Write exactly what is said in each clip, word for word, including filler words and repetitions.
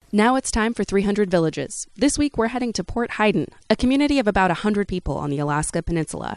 Now it's time for three hundred Villages. This week we're heading to Port Heiden, a community of about one hundred people on the Alaska Peninsula.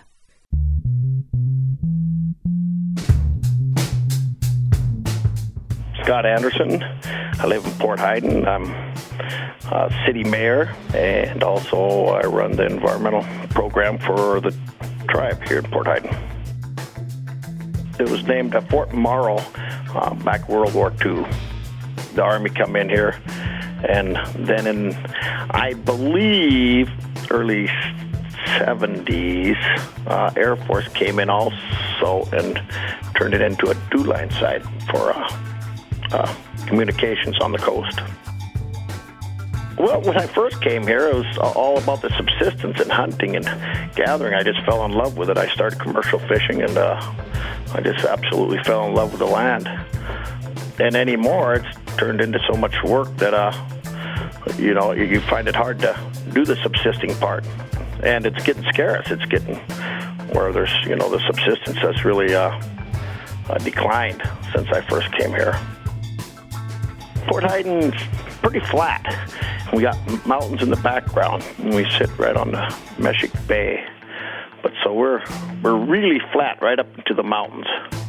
Scott Anderson. I live in Port Heiden. I'm uh, city mayor, and also I run the environmental program for the tribe here in Port Heiden. It was named uh, Fort Morrow uh, back World War Two. The Army come in here, and then in, I believe, early seventies, uh, Air Force came in also and turned it into a two-line site for uh, uh, communications on the coast. Well, when I first came here, it was all about the subsistence and hunting and gathering. I just fell in love with it. I started commercial fishing, and uh, I just absolutely fell in love with the land. And anymore, it's turned into so much work that, uh, you know, you find it hard to do the subsisting part. And it's getting scarce. It's getting where there's, you know, the subsistence has really uh, uh, declined since I first came here. Port Heiden's pretty flat. We got mountains in the background, and we sit right on the Meshik Bay. But so we're we're really flat right up into the mountains.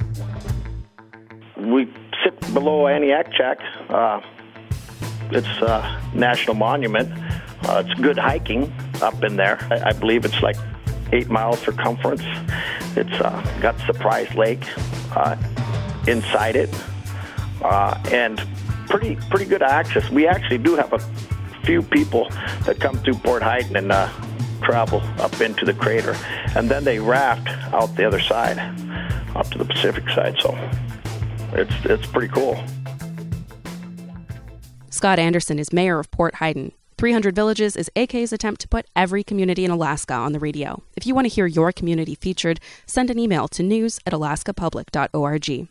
We sit below Aniakchak. Uh, it's a national monument. Uh, it's good hiking up in there. I, I believe it's like eight miles circumference. It's uh, got Surprise Lake uh, inside it, uh, and pretty pretty good access. We actually do have a few people that come through Port Heiden and uh, travel up into the crater, and then they raft out the other side, up to the Pacific side. So it's it's pretty cool. Scott Anderson is mayor of Port Heiden. three hundred Villages is A K's attempt to put every community in Alaska on the radio. If you want to hear your community featured, send an email to news at alaska public dot org.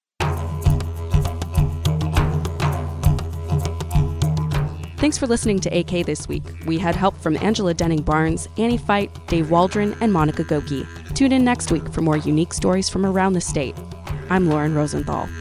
Thanks for listening to A K this week. We had help from Angela Denning-Barnes, Annie Fight, Dave Waldron, and Monica Goki. Tune in next week for more unique stories from around the state. I'm Lauren Rosenthal.